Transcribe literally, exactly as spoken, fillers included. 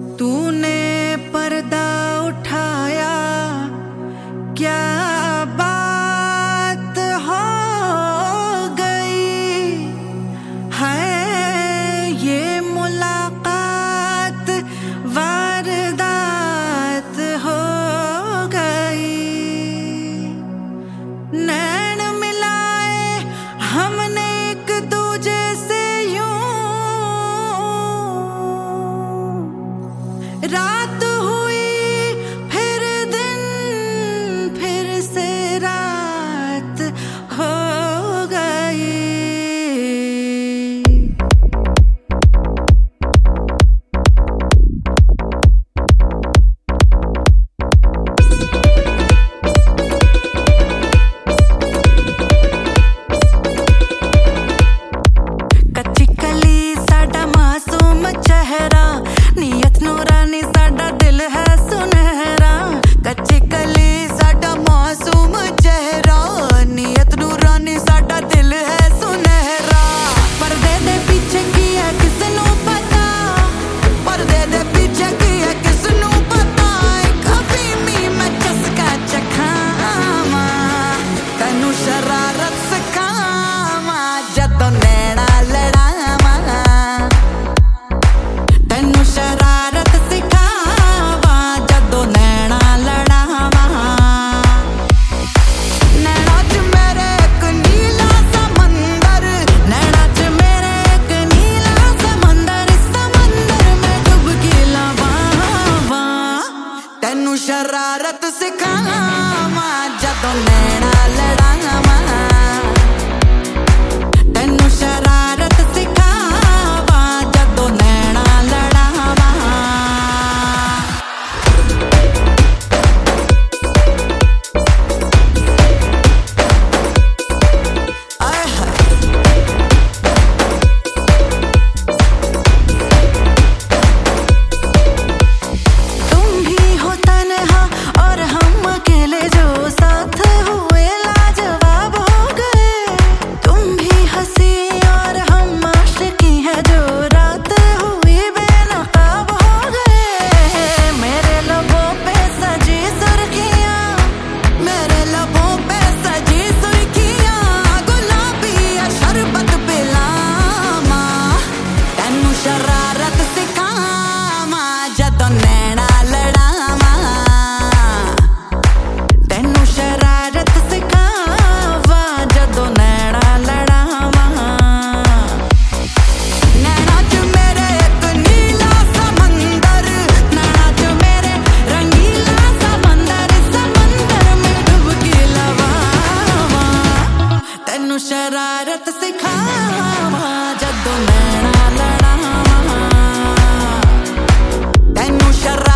तूने पर्दा उठाया, क्या बात हो गई है ये मुलाकात, वारदात हो गई। नैन मिलाए हमने एक दूजे से यूं, रात हुई फिर दिन, फिर से रात हो गई। कच्ची कली साडा मासूम चेहरा, नीयत नूरानी साडा दिल है सुनहरा। कच्ची कली साडा मासूम चेहरा, नीयत नूरानी साडा दिल है सुनहरा। पर्दे दे पीछे की है किसनू पता, पर्दे दे पीछे की है किसनू पता। कभी मी मैं चस्का चखावा, तैनू शरारत सिखावा, जदों नैना लड़ावा। तैनू शरारत सिखावा, जदों नैना लड़ावा। नैना च मेरे एक नीला समंदर, नैना च मेरे एक नीला समंदर। इस समंदर में डुबकी लवावा, तैनू शरारत सिखावा, जदों नैना लड़ावा। तैनू शरारत सिखावा, जदों नैना लड़ावा। आय हाय। तुम भी हो तन्हा और हम अकेले, जो साथ हुए लाजवाब हो गए। तुम भी हंसी और हम आशिकी है, जो रात हुई बेनकाब हो गए। मेरे लबों पे सजी सुर्खियां, मेरे लबों पे सजी सुर्खियां। गुलाबी या शरबत पिलावा, तैनू शरारत सिखावा, जदों नैना लड़ावा। तैनू शरारत सिखावा, जदों नैना लड़ावा। नैना च मेरे एक नीला समंदर, नैना च मेरे रंगीला समंदर। समंदर में डुबकी लवावा, तैनू शरारत सिखावा, जदों नैना लड़ावा। तैनू शरारत